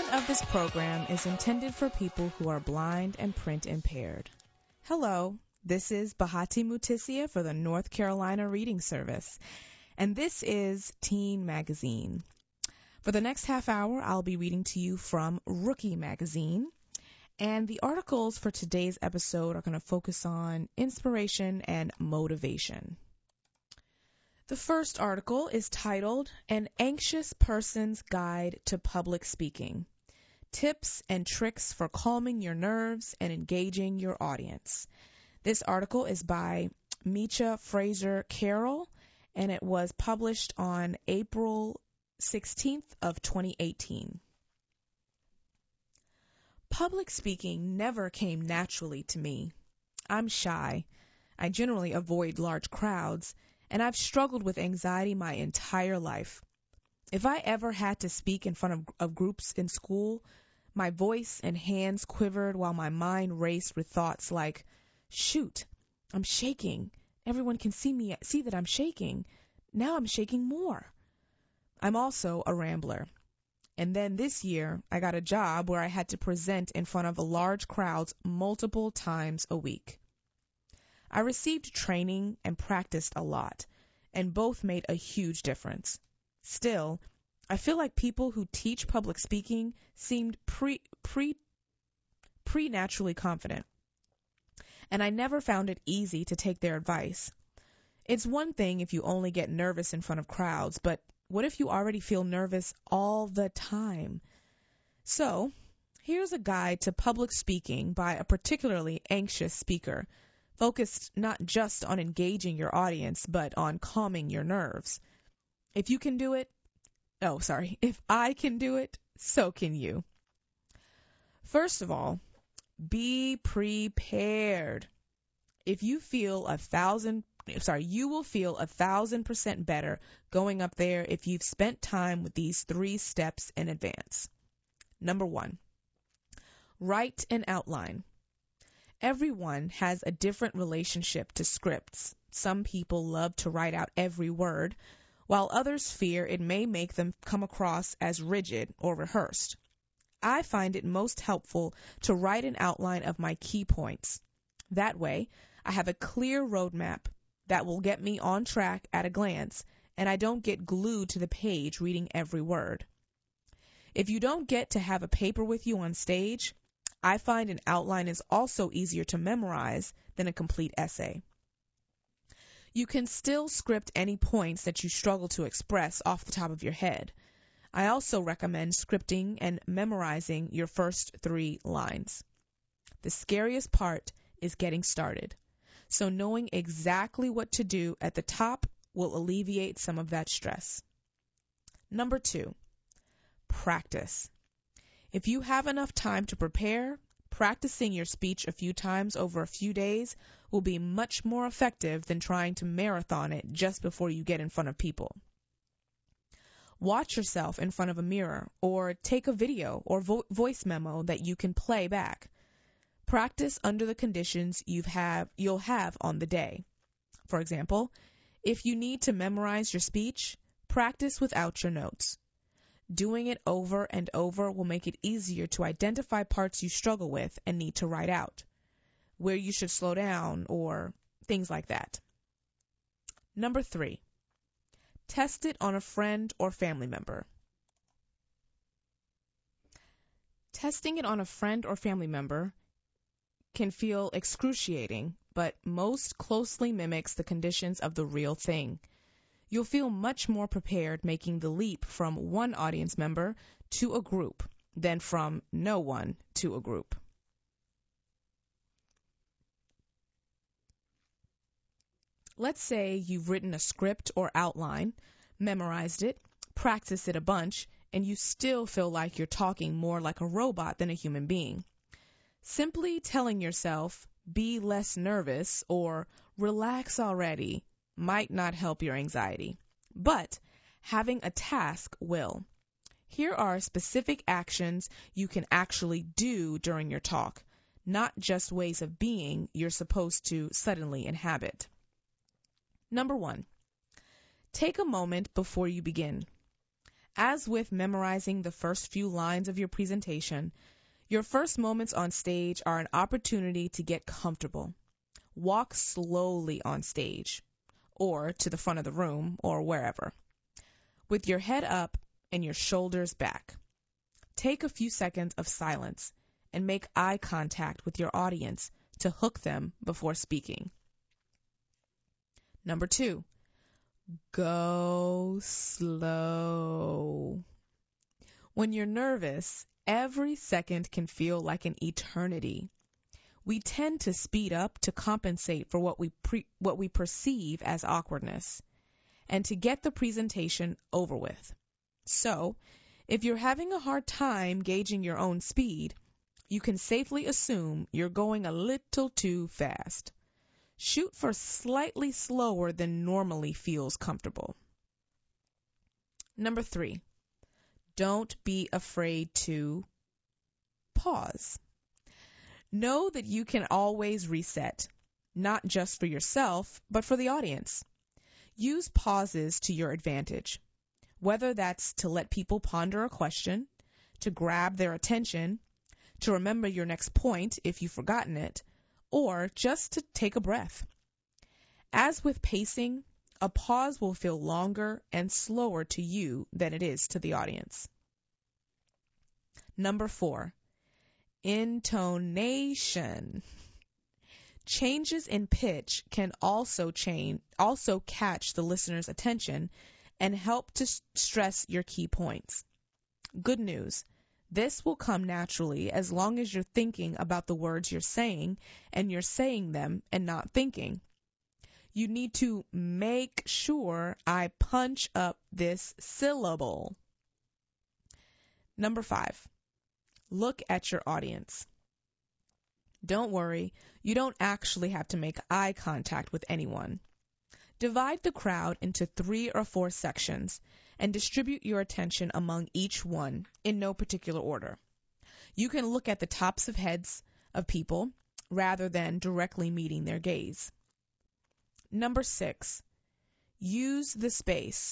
of this program is intended for people who are blind and print impaired. Hello, this is Bahati Mutisia for the North Carolina Reading Service, and this is Teen Magazine. For the next half hour, I'll be reading to you from Rookie Magazine, and the articles for today's episode are going to focus on inspiration and motivation. The first article is titled, An Anxious Person's Guide to Public Speaking, Tips and Tricks for Calming Your Nerves and Engaging Your Audience. This article is by Mecha Fraser Carroll, and it was published on April 16th of 2018. Public speaking never came naturally to me. I'm shy. I generally avoid large crowds, and I've struggled with anxiety my entire life. If I ever had to speak in front of groups in school, my voice and hands quivered while my mind raced with thoughts like, shoot, I'm shaking. Everyone can see that I'm shaking. Now I'm shaking more. I'm also a rambler. And then this year, I got a job where I had to present in front of large crowds multiple times a week. I received training and practiced a lot, and both made a huge difference. Still, I feel like people who teach public speaking seemed preternaturally confident, and I never found it easy to take their advice. It's one thing if you only get nervous in front of crowds, but what if you already feel nervous all the time? So, here's a guide to public speaking by a particularly anxious speaker, focused not just on engaging your audience, but on calming your nerves. If I can do it, so can you. First of all, be prepared. You will feel 1,000% better going up there if you've spent time with these 3 steps in advance. Number 1, write an outline. Everyone has a different relationship to scripts. Some people love to write out every word, while others fear it may make them come across as rigid or rehearsed. I find it most helpful to write an outline of my key points. That way, I have a clear roadmap that will get me on track at a glance, and I don't get glued to the page reading every word. If you don't get to have a paper with you on stage, I find an outline is also easier to memorize than a complete essay. You can still script any points that you struggle to express off the top of your head. I also recommend scripting and memorizing your first 3 lines. The scariest part is getting started, so knowing exactly what to do at the top will alleviate some of that stress. Number 2, practice. If you have enough time to prepare, practicing your speech a few times over a few days will be much more effective than trying to marathon it just before you get in front of people. Watch yourself in front of a mirror, or take a video or voice memo that you can play back. Practice under the conditions you'll have on the day. For example, if you need to memorize your speech, practice without your notes. Doing it over and over will make it easier to identify parts you struggle with and need to write out, where you should slow down, or things like that. Number 3, test it on a friend or family member. Testing it on a friend or family member can feel excruciating, but most closely mimics the conditions of the real thing. You'll feel much more prepared making the leap from one audience member to a group than from no one to a group. Let's say you've written a script or outline, memorized it, practiced it a bunch, and you still feel like you're talking more like a robot than a human being. Simply telling yourself, be less nervous, or relax already, might not help your anxiety, but having a task will. Here are specific actions you can actually do during your talk, not just ways of being you're supposed to suddenly inhabit. Number 1, take a moment before you begin. As with memorizing the first few lines of your presentation, your first moments on stage are an opportunity to get comfortable. Walk slowly on stage, or to the front of the room, or wherever, with your head up and your shoulders back. Take a few seconds of silence and make eye contact with your audience to hook them before speaking. Number 2, go slow. When you're nervous, every second can feel like an eternity. We tend to speed up to compensate for what we perceive as awkwardness and to get the presentation over with. So, if you're having a hard time gauging your own speed, you can safely assume you're going a little too fast. Shoot for slightly slower than normally feels comfortable. Number 3, don't be afraid to pause. Know that you can always reset, not just for yourself, but for the audience. Use pauses to your advantage, whether that's to let people ponder a question, to grab their attention, to remember your next point if you've forgotten it, or just to take a breath. As with pacing, a pause will feel longer and slower to you than it is to the audience. Number 4, intonation. Changes in pitch can also catch the listener's attention and help to stress your key points. Good news. This will come naturally as long as you're thinking about the words you're saying and you're saying them and not thinking. You need to make sure I punch up this syllable. Number 5, look at your audience. Don't worry, you don't actually have to make eye contact with anyone. Divide the crowd into 3 or 4 sections and distribute your attention among each one in no particular order. You can look at the tops of heads of people rather than directly meeting their gaze. Number 6, use the space.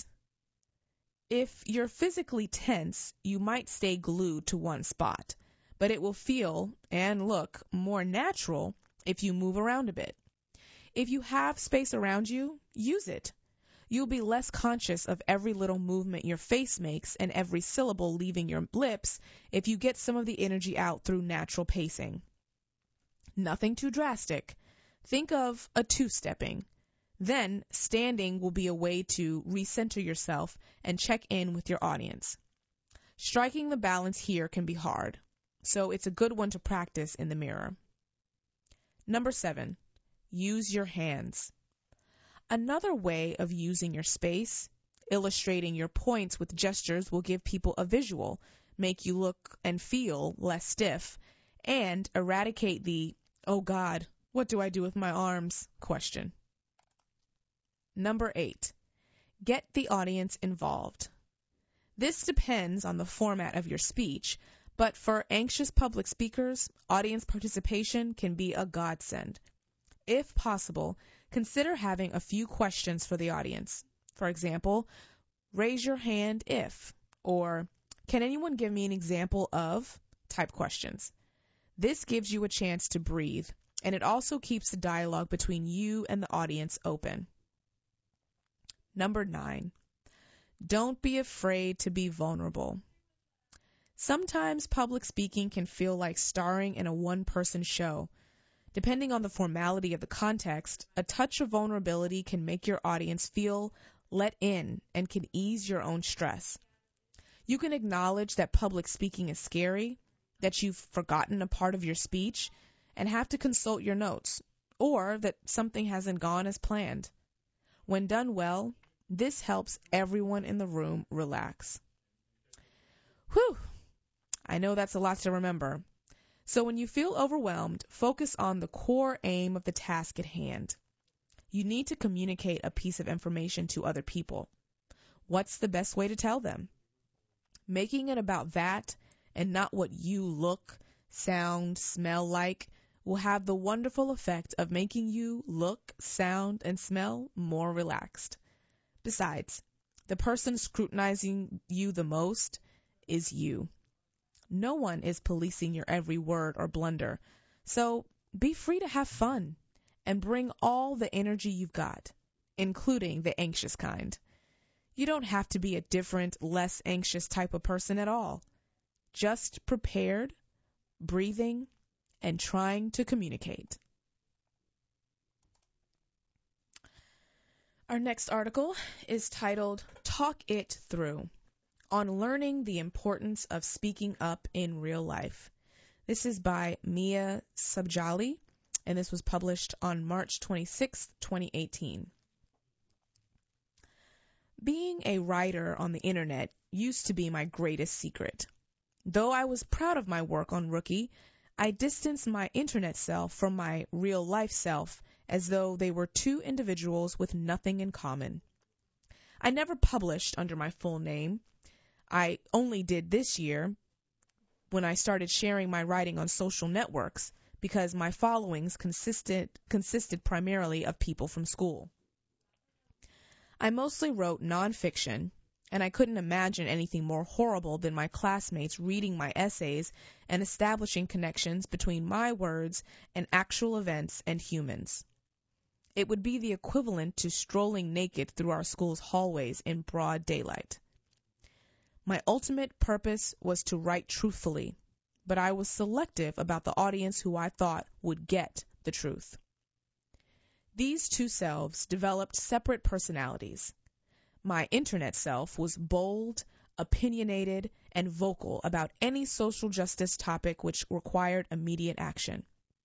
If you're physically tense, you might stay glued to one spot, but it will feel and look more natural if you move around a bit. If you have space around you, use it. You'll be less conscious of every little movement your face makes and every syllable leaving your lips if you get some of the energy out through natural pacing. Nothing too drastic. Think of a 2-stepping. Then, standing will be a way to recenter yourself and check in with your audience. Striking the balance here can be hard, so it's a good one to practice in the mirror. Number 7, use your hands. Another way of using your space, illustrating your points with gestures, will give people a visual, make you look and feel less stiff, and eradicate the, "Oh God, what do I do with my arms?" question. Number 8, get the audience involved. This depends on the format of your speech, but for anxious public speakers, audience participation can be a godsend. If possible, consider having a few questions for the audience. For example, raise your hand if, or can anyone give me an example of type questions. This gives you a chance to breathe, and it also keeps the dialogue between you and the audience open. Number 9, don't be afraid to be vulnerable. Sometimes public speaking can feel like starring in a one-person show. Depending on the formality of the context, a touch of vulnerability can make your audience feel let in and can ease your own stress. You can acknowledge that public speaking is scary, that you've forgotten a part of your speech and have to consult your notes, or that something hasn't gone as planned. When done well, this helps everyone in the room relax. Whew! I know that's a lot to remember. So when you feel overwhelmed, focus on the core aim of the task at hand. You need to communicate a piece of information to other people. What's the best way to tell them? Making it about that and not what you look, sound, smell like will have the wonderful effect of making you look, sound, and smell more relaxed. Besides, The person scrutinizing you the most is you. No one is policing your every word or blunder. So be free to have fun and bring all the energy you've got, including the anxious kind. You don't have to be a different, less anxious type of person at all. Just prepared, breathing, and trying to communicate. Our next article is titled Talk It Through, on learning the importance of speaking up in real life. This is by Mia Subjali, and this was published on March 26, 2018. Being a writer on the internet used to be my greatest secret. Though I was proud of my work on Rookie, I distanced my internet self from my real-life self as though they were two individuals with nothing in common. I never published under my full name. I only did this year when I started sharing my writing on social networks because my followings consisted primarily of people from school. I mostly wrote nonfiction, and I couldn't imagine anything more horrible than my classmates reading my essays and establishing connections between my words and actual events and humans. It would be the equivalent to strolling naked through our school's hallways in broad daylight. My ultimate purpose was to write truthfully, but I was selective about the audience who I thought would get the truth. These two selves developed separate personalities. My internet self was bold, opinionated, and vocal about any social justice topic which required immediate action.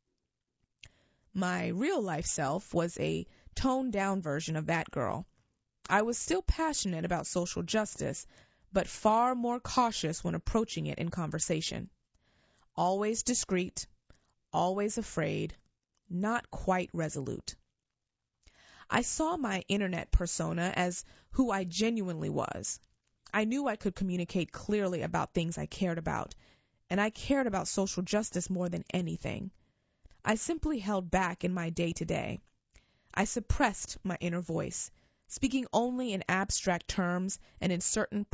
My real-life self was a toned-down version of that girl. I was still passionate about social justice, but far more cautious when approaching it in conversation. Always discreet, always afraid, not quite resolute. I saw my internet persona as who I genuinely was. I knew I could communicate clearly about things I cared about, and I cared about social justice more than anything. I simply held back in my day-to-day. I suppressed my inner voice, speaking only in abstract terms and in certain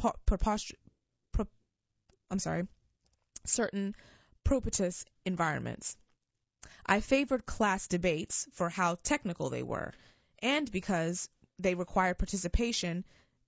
certain propitious environments. I favored class debates for how technical they were, and because required participation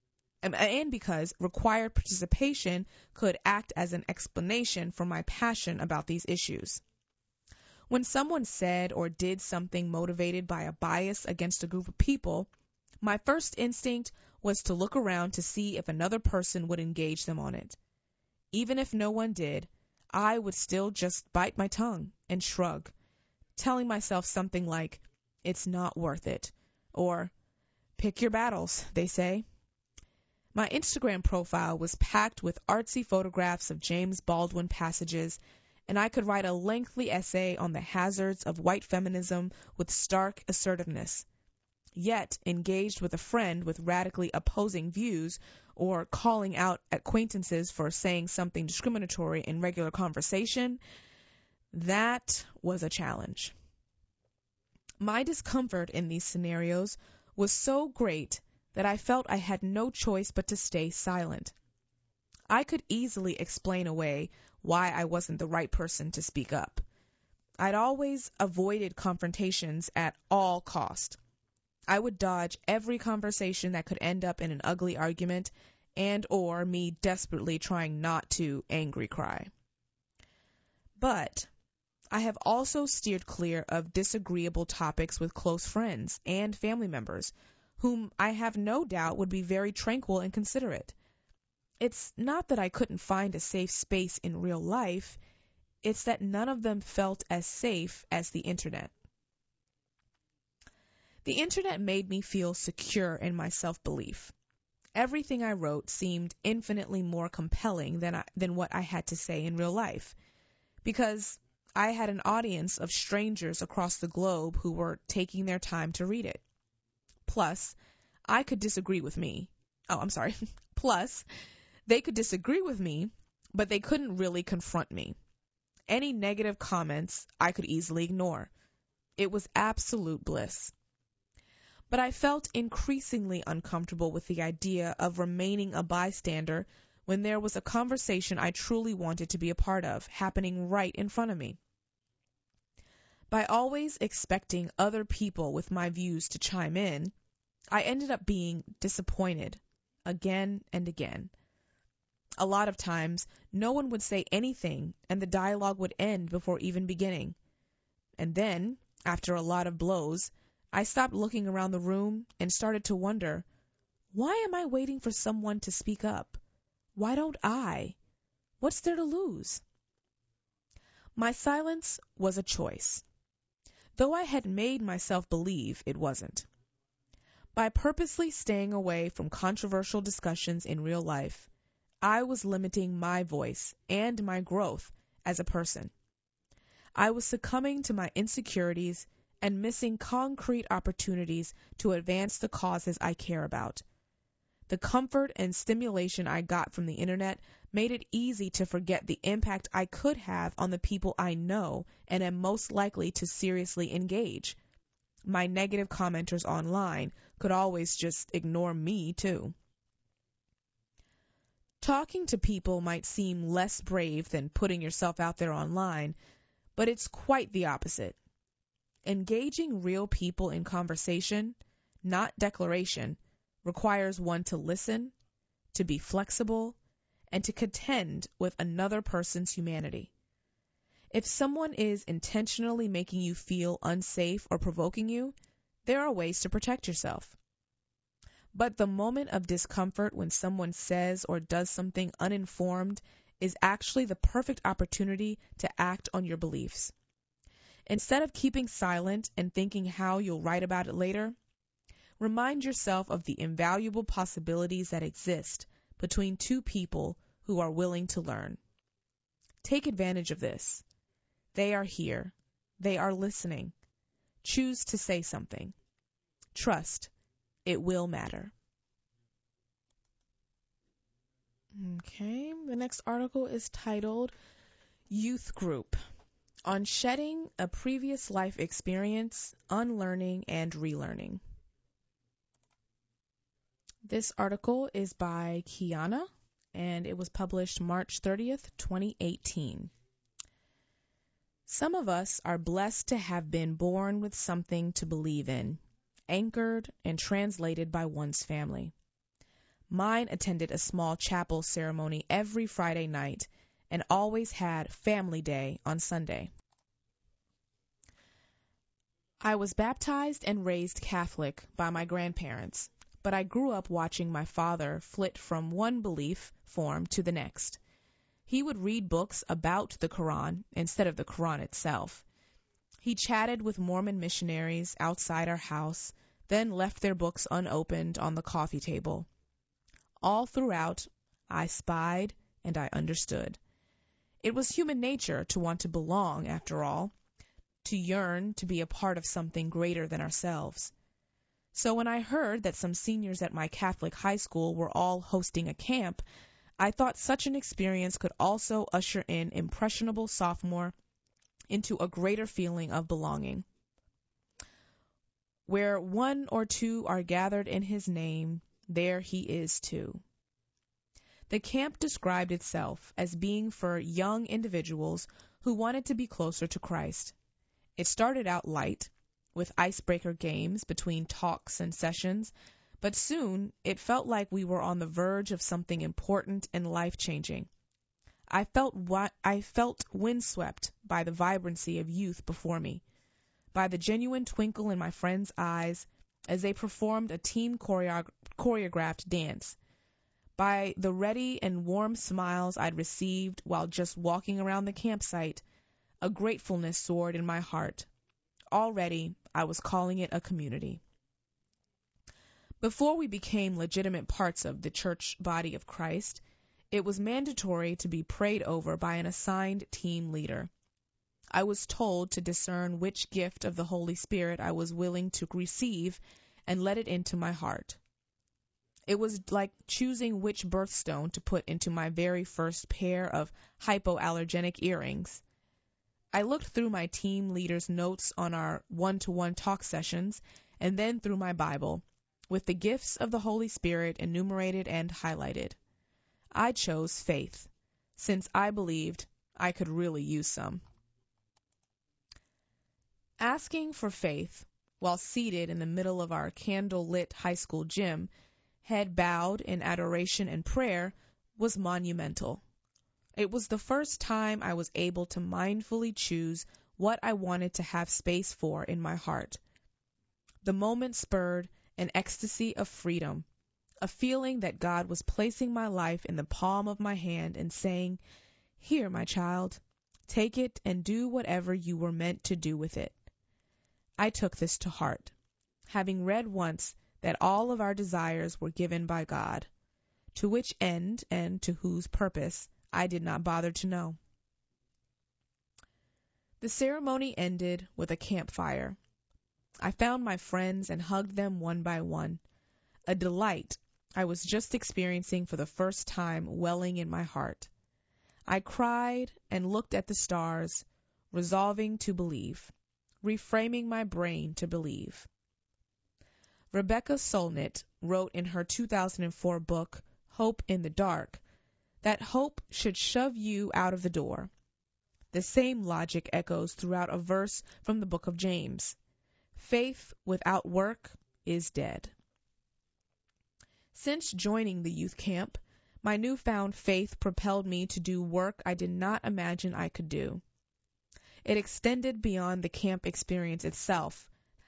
could act as an explanation for my passion about these issues. When someone said or did something motivated by a bias against a group of people, my first instinct was to look around to see if another person would engage them on it. Even if no one did, I would still just bite my tongue and shrug, telling myself something like, "It's not worth it," or "Pick your battles," they say. My Instagram profile was packed with artsy photographs of James Baldwin passages, and I could write a lengthy essay on the hazards of white feminism with stark assertiveness, yet engaged with a friend with radically opposing views or calling out acquaintances for saying something discriminatory in regular conversation. That was a challenge. My discomfort in these scenarios was so great that I felt I had no choice but to stay silent. I could easily explain away why I wasn't the right person to speak up. I'd always avoided confrontations at all cost. I would dodge every conversation that could end up in an ugly argument and or me desperately trying not to angry cry. But I have also steered clear of disagreeable topics with close friends and family members, whom I have no doubt would be very tranquil and considerate. It's not that I couldn't find a safe space in real life, it's that none of them felt as safe as the internet. The internet made me feel secure in my self-belief. Everything I wrote seemed infinitely more compelling than what I had to say in real life, because I had an audience of strangers across the globe who were taking their time to read it. Plus, they could disagree with me, but they couldn't really confront me. Any negative comments I could easily ignore. It was absolute bliss. but I felt increasingly uncomfortable with the idea of remaining a bystander when there was a conversation I truly wanted to be a part of, happening right in front of me. By always expecting other people with my views to chime in, I ended up being disappointed again and again. A lot of times, no one would say anything, and the dialogue would end before even beginning. And then, after a lot of blows, I stopped looking around the room and started to wonder, why am I waiting for someone to speak up? Why don't I? What's there to lose? My silence was a choice, though I had made myself believe it wasn't. By purposely staying away from controversial discussions in real life, I was limiting my voice and my growth as a person. I was succumbing to my insecurities and missing concrete opportunities to advance the causes I care about. The comfort and stimulation I got from the internet made it easy to forget the impact I could have on the people I know and am most likely to seriously engage. My negative commenters online could always just ignore me, too. Talking to people might seem less brave than putting yourself out there online, but it's quite the opposite. Engaging real people in conversation, not declaration, requires one to listen, to be flexible, and to contend with another person's humanity. If someone is intentionally making you feel unsafe or provoking you, there are ways to protect yourself. But the moment of discomfort when someone says or does something uninformed is actually the perfect opportunity to act on your beliefs. Instead of keeping silent and thinking how you'll write about it later, remind yourself of the invaluable possibilities that exist between two people who are willing to learn. Take advantage of this. They are here. They are listening. Choose to say something. Trust. It will matter. Okay, the next article is titled Youth Group, on shedding a previous life experience, unlearning and relearning. This article is by Kiana, and it was published March 30th, 2018. Some of us are blessed to have been born with something to believe in, anchored and translated by one's family. Mine attended a small chapel ceremony every Friday night and always had Family Day on Sunday. I was baptized and raised Catholic by my grandparents, but I grew up watching my father flit from one belief form to the next. He would read books about the Quran instead of the Quran itself. He chatted with Mormon missionaries outside our house, then left their books unopened on the coffee table. All throughout, I spied and I understood. It was human nature to want to belong, after all, to yearn to be a part of something greater than ourselves. So when I heard that some seniors at my Catholic high school were all hosting a camp, I thought such an experience could also usher in impressionable sophomore into a greater feeling of belonging. Where one or two are gathered in his name, there he is too. The camp described itself as being for young individuals who wanted to be closer to Christ. It started out light, with icebreaker games between talks and sessions, but soon it felt like we were on the verge of something important and life-changing. I felt windswept by the vibrancy of youth before me, by the genuine twinkle in my friends' eyes as they performed a team choreographed dance, by the ready and warm smiles I'd received while just walking around the campsite. A gratefulness soared in my heart. Already, I was calling it a community. Before we became legitimate parts of the church body of Christ, it was mandatory to be prayed over by an assigned team leader. I was told to discern which gift of the Holy Spirit I was willing to receive and let it into my heart. It was like choosing which birthstone to put into my very first pair of hypoallergenic earrings. I looked through my team leader's notes on our one-to-one talk sessions and then through my Bible, with the gifts of the Holy Spirit enumerated and highlighted. I chose faith, since I believed I could really use some. Asking for faith while seated in the middle of our candle-lit high school gym, head bowed in adoration and prayer, was monumental. It was the first time I was able to mindfully choose what I wanted to have space for in my heart. The moment spurred an ecstasy of freedom, a feeling that God was placing my life in the palm of my hand and saying, "Here, my child, take it and do whatever you were meant to do with it." I took this to heart, having read once that all of our desires were given by God, to which end and to whose purpose I did not bother to know. The ceremony ended with a campfire. I found my friends and hugged them one by one, a delight I was just experiencing for the first time welling in my heart. I cried and looked at the stars, resolving to believe, reframing my brain to believe. Rebecca Solnit wrote in her 2004 book, Hope in the Dark, that hope should shove you out of the door. The same logic echoes throughout a verse from the book of James. Faith without work is dead. Since joining the youth camp, my newfound faith propelled me to do work I did not imagine I could do. It extended beyond the camp experience itself.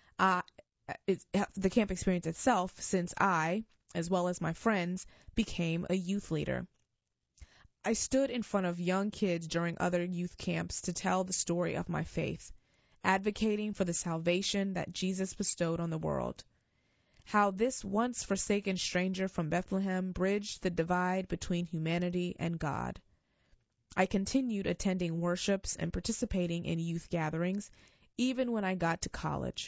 Since I, as well as my friends, became a youth leader. I stood in front of young kids during other youth camps to tell the story of my faith, advocating for the salvation that Jesus bestowed on the world. How this once forsaken stranger from Bethlehem bridged the divide between humanity and God. I continued attending worships and participating in youth gatherings, even when I got to college.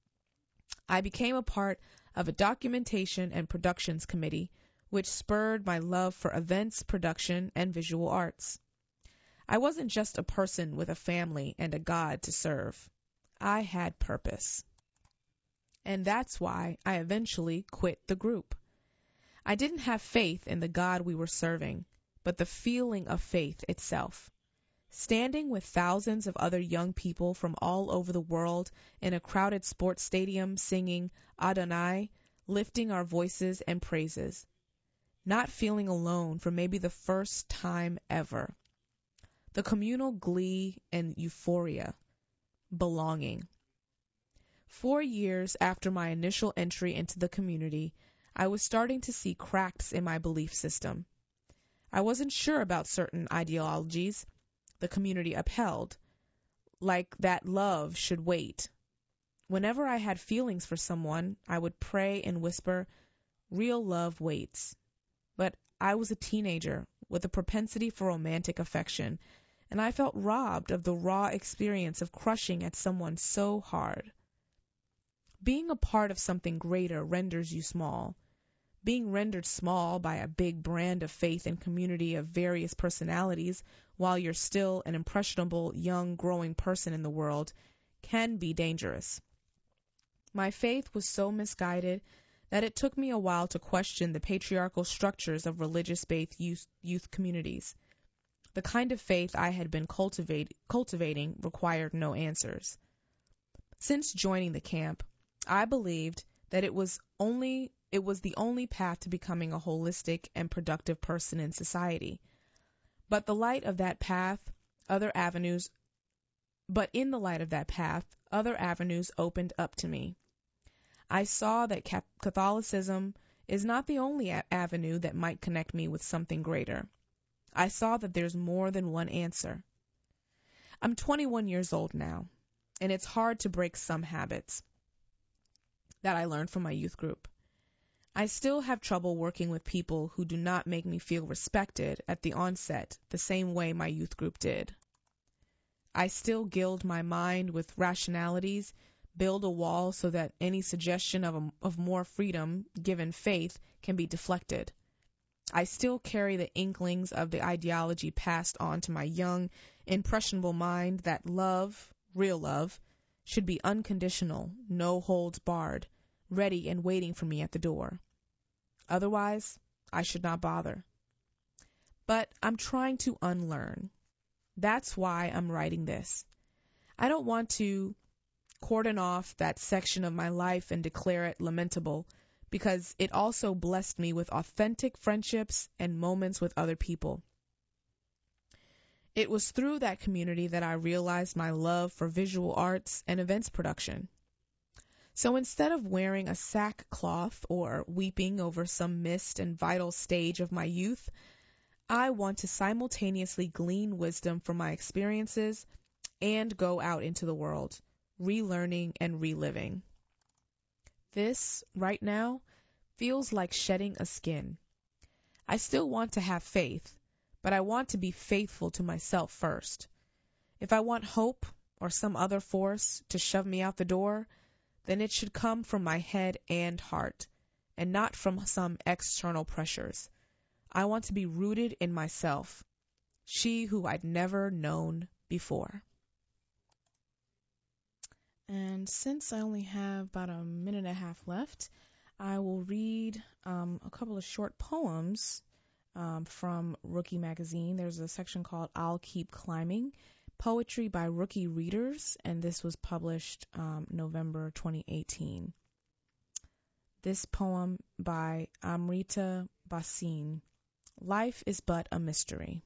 I became a part of a documentation and productions committee, which spurred my love for events, production, and visual arts. I wasn't just a person with a family and a God to serve. I had purpose. And that's why I eventually quit the group. I didn't have faith in the God we were serving, but the feeling of faith itself. Standing with thousands of other young people from all over the world in a crowded sports stadium singing Adonai, lifting our voices and praises. Not feeling alone for maybe the first time ever. The communal glee and euphoria. Belonging. 4 years after my initial entry into the community, I was starting to see cracks in my belief system. I wasn't sure about certain ideologies the community upheld, like that love should wait. Whenever I had feelings for someone, I would pray and whisper, "Real love waits." But I was a teenager with a propensity for romantic affection, and I felt robbed of the raw experience of crushing at someone so hard. Being a part of something greater renders you small. Being rendered small by a big brand of faith and community of various personalities while you're still an impressionable, young, growing person in the world can be dangerous. My faith was so misguided that it took me a while to question the patriarchal structures of religious-based youth communities. The kind of faith I had been cultivating required no answers. Since joining the camp, I believed that it was the only path to becoming a holistic and productive person in society. But in the light of that path, other avenues opened up to me. I saw that Catholicism is not the only avenue that might connect me with something greater. I saw that there's more than one answer. I'm 21 years old now, and it's hard to break some habits that I learned from my youth group. I still have trouble working with people who do not make me feel respected at the onset the same way my youth group did. I still gild my mind with rationalities, build a wall so that any suggestion of more freedom, given faith, can be deflected. I still carry the inklings of the ideology passed on to my young, impressionable mind that love, real love, should be unconditional, no holds barred, ready and waiting for me at the door. Otherwise, I should not bother. But I'm trying to unlearn. That's why I'm writing this. I don't want to cordon off that section of my life and declare it lamentable, because it also blessed me with authentic friendships and moments with other people. It was through that community that I realized my love for visual arts and events production. So instead of wearing a sackcloth or weeping over some missed and vital stage of my youth, I want to simultaneously glean wisdom from my experiences and go out into the world, relearning and reliving. This, right now, feels like shedding a skin. I still want to have faith, but I want to be faithful to myself first. If I want hope or some other force to shove me out the door, then it should come from my head and heart, and not from some external pressures. I want to be rooted in myself, she who I'd never known before. And since I only have about a minute and a half left, I will read a couple of short poems from Rookie Magazine. There's a section called I'll Keep Climbing, poetry by Rookie Readers, and this was published November 2018. This poem by Amrita Bhasin, Life is But a Mystery.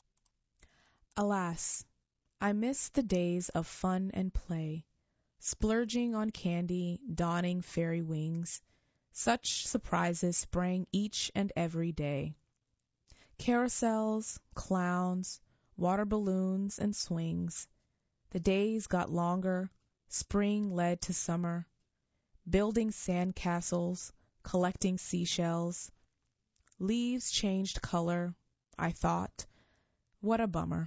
Alas, I miss the days of fun and play, splurging on candy, donning fairy wings. Such surprises sprang each and every day. Carousels, clowns, water balloons, and swings. The days got longer, spring led to summer, building sand castles, collecting seashells. Leaves changed color, I thought. What a bummer.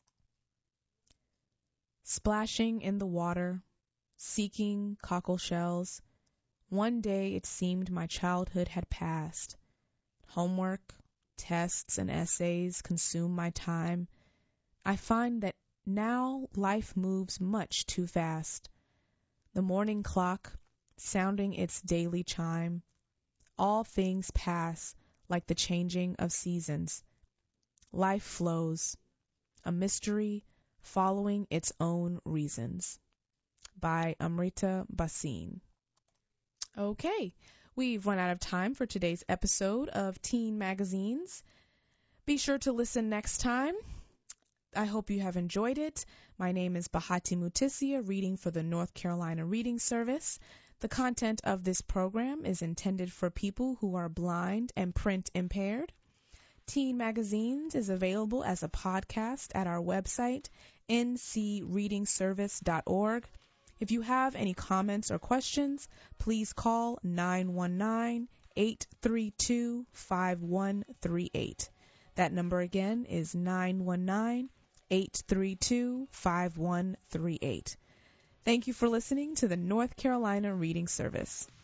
Splashing in the water, seeking cockle shells. One day it seemed my childhood had passed. Homework, tests, and essays consume my time. I find that now life moves much too fast. The morning clock, sounding its daily chime. All things pass like the changing of seasons. Life flows, a mystery following its own reasons. By Amrita Bhasin. Okay, we've run out of time for today's episode of Teen Magazines. Be sure to listen next time. I hope you have enjoyed it. My name is Bahati Mutisia, reading for the North Carolina Reading Service. The content of this program is intended for people who are blind and print impaired. Teen Magazines is available as a podcast at our website, ncreadingservice.org. If you have any comments or questions, please call 919-832-5138. That number again is 919-832-5138. Thank you for listening to the North Carolina Reading Service.